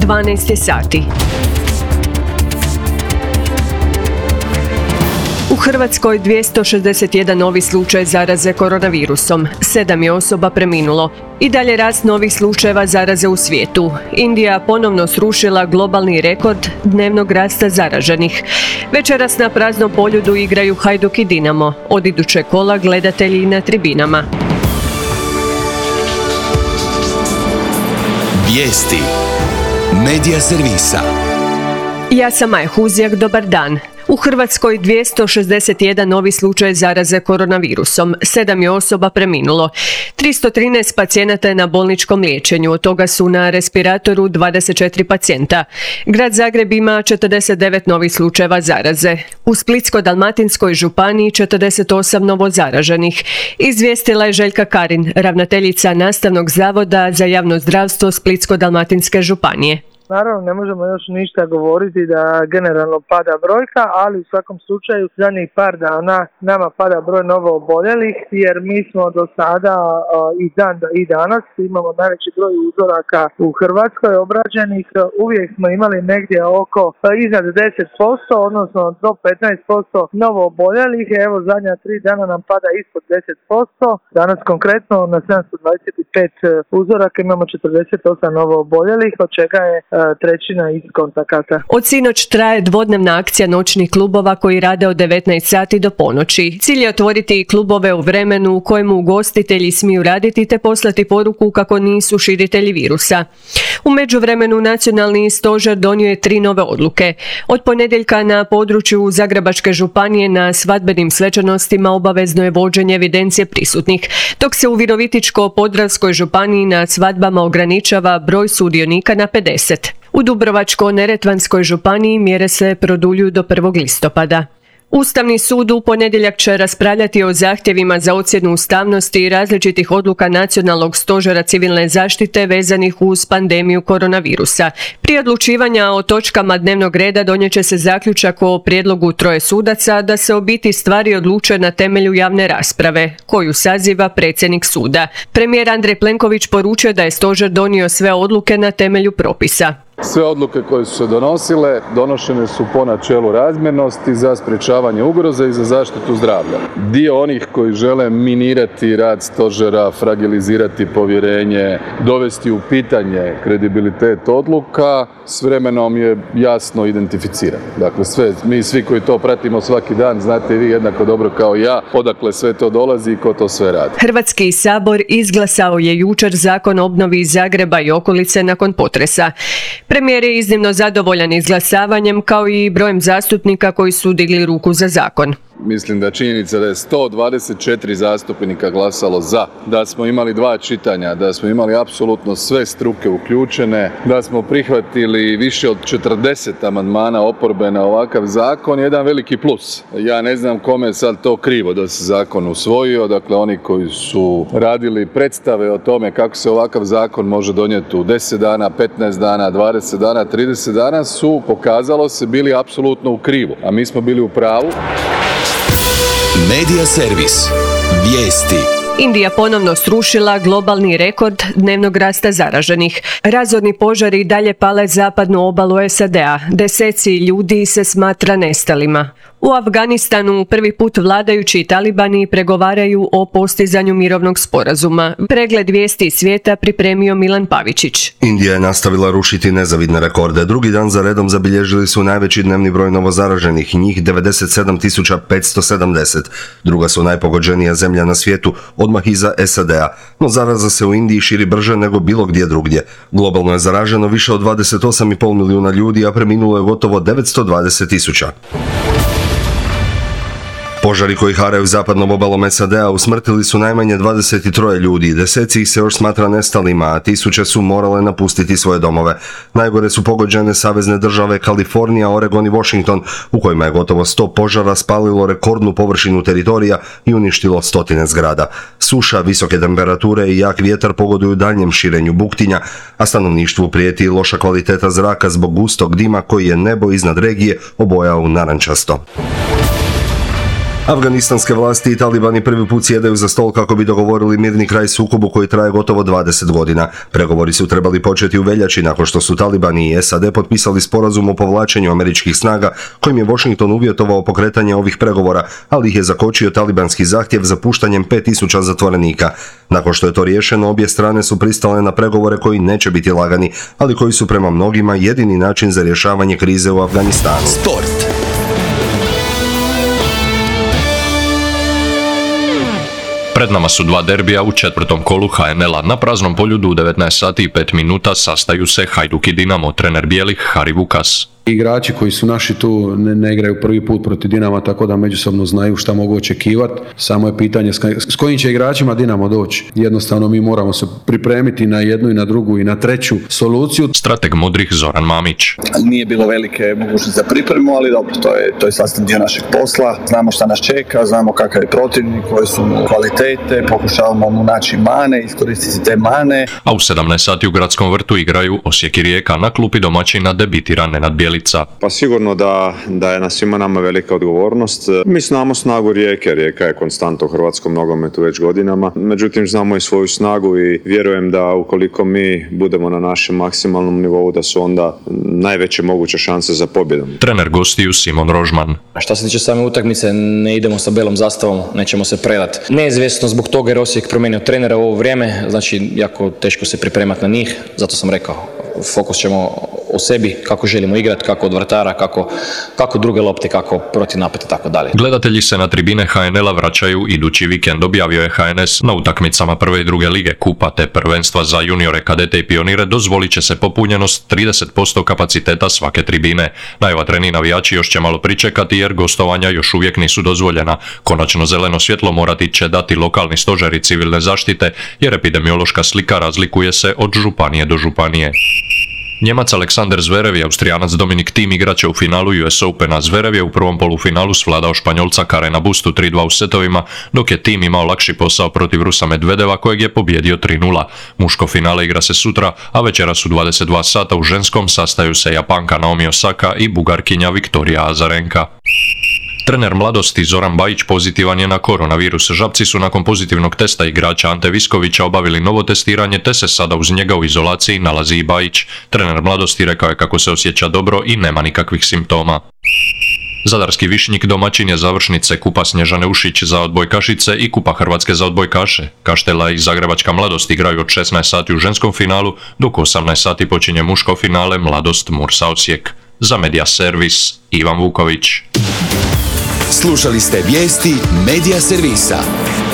12 sati. U Hrvatskoj 261 novi slučaj zaraze koronavirusom, 7 je osoba preminulo. I dalje rast novih slučajeva zaraze u svijetu. Indija ponovno srušila globalni rekord dnevnog rasta zaraženih. Večeras na praznom poljudu igraju Hajduk i Dinamo. Od idućeg kola gledatelji na tribinama. Vijesti Medija servisa. Ja sam Maja Huzjak, dobar dan. U Hrvatskoj 261 novi slučaj zaraze koronavirusom, 7 je osoba preminulo. 313 pacijenata je na bolničkom liječenju, od toga su na respiratoru 24 pacijenta. Grad Zagreb ima 49 novih slučajeva zaraze. U Splitsko-dalmatinskoj županiji 48 novozaraženih. Izvijestila je Željka Karin, ravnateljica Nastavnog zavoda za javno zdravstvo Splitsko-dalmatinske županije. Naravno, ne možemo još ništa govoriti da generalno pada brojka, ali u svakom slučaju zadnjih par dana nama pada broj novo oboljelih, jer mi smo do sada i danas imamo najveći broj uzoraka u Hrvatskoj obrađenih. Uvijek smo imali negdje oko iznad 10%, odnosno do 15% novo oboljelih. Evo, zadnja 3 dana nam pada ispod 10%. Danas konkretno na 725 uzoraka imamo 48 novo oboljelih, od čega je trećina iz kontakata. Od sinoć traje dvodnevna akcija noćnih klubova koji rade od 19 sati do ponoći. Cilj je otvoriti klubove u vremenu u kojemu ugostitelji smiju raditi te poslati poruku kako nisu širitelji virusa. U međuvremenu Nacionalni stožer donio je 3 nove odluke. Od ponedjeljka na području Zagrebačke županije na svadbenim svečanostima obavezno je vođenje evidencije prisutnih, dok se u Virovitičko-podravskoj županiji na svadbama ograničava broj sudionika na 50. U Dubrovačko-neretvanskoj županiji mjere se produljuju do 1. listopada. Ustavni sud u ponedjeljak će raspravljati o zahtjevima za ocjenu ustavnosti i različitih odluka Nacionalnog stožera civilne zaštite vezanih uz pandemiju koronavirusa. Prije odlučivanja o točkama dnevnog reda donijet će se zaključak o prijedlogu 3 sudaca da se o biti stvari odluče na temelju javne rasprave, koju saziva predsjednik suda. Premijer Andrej Plenković poručio da je stožer donio sve odluke na temelju propisa. Sve odluke koje su se donosile, donošene su po načelu razmjernosti za sprječavanje ugroze i za zaštitu zdravlja. Dio onih koji žele minirati rad stožera, fragilizirati povjerenje, dovesti u pitanje kredibilitet odluka, s vremenom je jasno identificiran. Dakle, mi svi koji to pratimo svaki dan, znate i vi jednako dobro kao ja, odakle sve to dolazi i ko to sve radi. Hrvatski sabor izglasao je jučer Zakon o obnovi Zagreba i okolice nakon potresa. Premijer je iznimno zadovoljan izglasavanjem kao i brojem zastupnika koji su digli ruku za zakon. Mislim da činjenica da je 124 zastupnika glasalo za, da smo imali 2 čitanja, da smo imali apsolutno sve struke uključene, da smo prihvatili više od 40 amandmana oporbe na ovakav zakon, jedan veliki plus. Ja ne znam kome je sad to krivo da se zakon usvojio, dakle oni koji su radili predstave o tome kako se ovakav zakon može donijeti u 10 dana, 15 dana, 20 dana, 30 dana su, pokazalo se, bili apsolutno u krivu, a mi smo bili u pravu. Medija servis. Vijesti. Indija ponovno srušila globalni rekord dnevnog rasta zaraženih. Razorni požari dalje pale zapadnu obalu SAD-a. Deseci ljudi se smatra nestalima. U Afganistanu prvi put vladajući talibani pregovaraju o postizanju mirovnog sporazuma. Pregled vijesti svijeta pripremio Milan Pavičić. Indija je nastavila rušiti nezavidne rekorde. Drugi dan za redom zabilježili su najveći dnevni broj novozaraženih, njih 97.570. Druga su najpogođenija zemlja na svijetu, odmah iza SAD-a, no zaraza se u Indiji širi brže nego bilo gdje drugdje. Globalno je zaraženo više od 28,5 milijuna ljudi, a preminulo je gotovo 920.000. Požari koji haraju zapadnom obalom SAD-a usmrtili su najmanje 23 ljudi, deseci ih se još smatra nestalima, a tisuće su morale napustiti svoje domove. Najgore su pogođene savezne države Kalifornija, Oregon i Washington, u kojima je gotovo 100 požara spalilo rekordnu površinu teritorija i uništilo stotine zgrada. Suša, visoke temperature i jak vjetar pogoduju daljnjem širenju buktinja, a stanovništvu prijeti i loša kvaliteta zraka zbog gustog dima koji je nebo iznad regije obojao u narančasto. Afganistanske vlasti i talibani prvi put sjedaju za stol kako bi dogovorili mirni kraj sukobu koji traje gotovo 20 godina. Pregovori su trebali početi u veljači nakon što su talibani i SAD potpisali sporazum o povlačenju američkih snaga kojim je Washington uvjetovao pokretanje ovih pregovora, ali ih je zakočio talibanski zahtjev za puštanjem 5000 zatvorenika. Nakon što je to riješeno, obje strane su pristale na pregovore koji neće biti lagani, ali koji su prema mnogima jedini način za rješavanje krize u Afganistanu. Sport. Pred nama su dva derbija u četvrtom kolu HNL-a. Na praznom poljudu u 19 sati i 5 minuta sastaju se Hajduk i Dinamo, trener bijelih Hari Vukas. Igrači koji su naši tu ne igraju prvi put protiv Dinama, tako da međusobno znaju šta mogu očekivati. Samo je pitanje s kojim će igračima Dinamo doći. Jednostavno mi moramo se pripremiti na jednu i na drugu i na treću soluciju. Strateg modrih Zoran Mamić. Nije bilo velike mogućnosti za pripremu, ali dobro, to je sastavni dio našeg posla. Znamo šta nas čeka, znamo kakav je protivnik, koje su kvalitete, pokušavamo mu naći mane, iskoristiti te mane. A u 17 sati u Gradskom vrtu igraju Osijek i Rijeka, na klupi domaćina debitira Nenad Bjelica. Pa sigurno da je na svima nama velika odgovornost. Mi znamo snagu Rijeke. Rijeka je konstanta u hrvatskom nogometu već godinama. Međutim, znamo i svoju snagu i vjerujem da ukoliko mi budemo na našem maksimalnom nivou, da su onda najveće moguće šanse za pobjedom. Trener gostiju Simon Rožman. Što se tiče same utakmice, ne idemo sa belom zastavom, nećemo se predati. Neizvjesno zbog toga jer Osijek promijenio trenera u ovo vrijeme, znači jako teško se pripremati na njih, zato sam rekao, fokus ćemo o sebi, kako želimo igrati, kako od vratara, kako druge lopte, kako protiv napad i tako dalje. Gledatelji se na tribine HNL-a vraćaju idući vikend, objavio je HNS. Na utakmicama prve i druge lige kupa te prvenstva za juniore, kadete i pionire dozvolit će se popunjenost 30% kapaciteta svake tribine. Najvatreni navijači još će malo pričekati jer gostovanja još uvijek nisu dozvoljena. Konačno zeleno svjetlo morati će dati lokalni stožeri civilne zaštite jer epidemiološka slika razlikuje se od županije do županije. Njemac Aleksander Zverev i Austrijanac Dominik Thiem igraće u finalu US Opena. Zverev je u prvom polufinalu svladao Španjolca Karena Bustu 3-2 u setovima, dok je Thiem imao lakši posao protiv Rusa Medvedeva kojeg je pobijedio 3-0. Muško finale igra se sutra, a večeras u 22 sata u ženskom sastaju se Japanka Naomi Osaka i Bugarkinja Viktorija Azarenka. Trener mladosti Zoran Bajić pozitivan je na koronavirus. Žabci su nakon pozitivnog testa igrača Ante Viskovića obavili novo testiranje te se sada uz njega u izolaciji nalazi i Bajić. Trener mladosti rekao je kako se osjeća dobro i nema nikakvih simptoma. Zadarski Višnjik domaćin je završnice Kupa Snježane Ušić za odbojkašice i Kupa Hrvatske za odbojkaše. Kaštela i Zagrebačka mladost igraju od 16 sati u ženskom finalu, dok u 18 sati počinje muško finale Mladost Mursa Osijek. Za Media Servis, Ivan Vuković. Slušali ste vijesti Media Servisa.